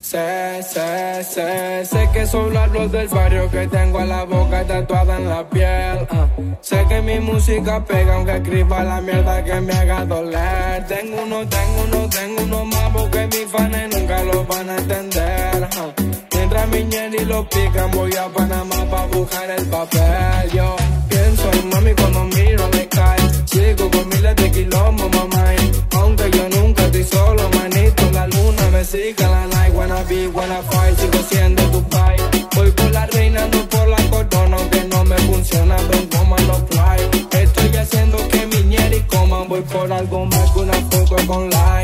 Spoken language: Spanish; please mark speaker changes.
Speaker 1: Sé que solo hablo del barrio, que tengo la boca tatuada en la piel. Sé que mi música pega aunque escriba la mierda que me haga doler. Tengo uno más porque mis fans nunca lo van a entender. Mientras mi ñeri lo pican, voy a Panamá pa' buscar el papel. Yo pienso en mami cuando miro the sky. Sigo con miles de kilómetros, mamá. Aunque yo nunca estoy solo, manito. La luna me sigue la night. Wanna be, wanna fight. Sigo siendo tu pai. Voy por la reina, no por la corona. Aunque no me funciona, don't coma los fly. Estoy haciendo que mi ñeri coman. Voy por algo más que una foto con like.